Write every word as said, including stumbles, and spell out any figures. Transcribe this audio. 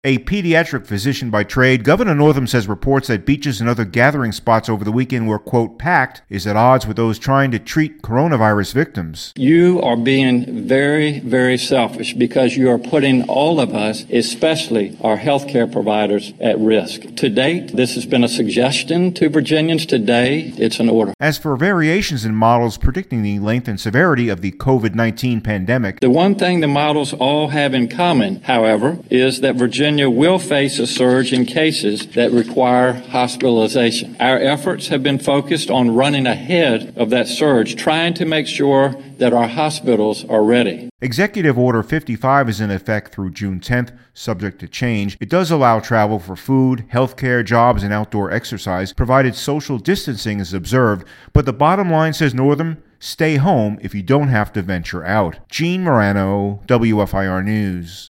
A pediatric physician by trade, Governor Northam says reports that beaches and other gathering spots over the weekend were, quote, packed is at odds with those trying to treat coronavirus victims. You are being very, very selfish because you are putting all of us, especially our healthcare providers, at risk. To date, this has been a suggestion to Virginians. Today, it's an order. As for variations in models predicting the length and severity of the covid nineteen pandemic, the one thing the models all have in common, however, is that Virginia will face a surge in cases that require hospitalization. Our efforts have been focused on running ahead of that surge, trying to make sure that our hospitals are ready. Executive Order fifty-five is in effect through June tenth, subject to change. It does allow travel for food, healthcare, jobs, and outdoor exercise, provided social distancing is observed. But the bottom line, says Northam, stay home if you don't have to venture out. Gene Marano, W F I R News.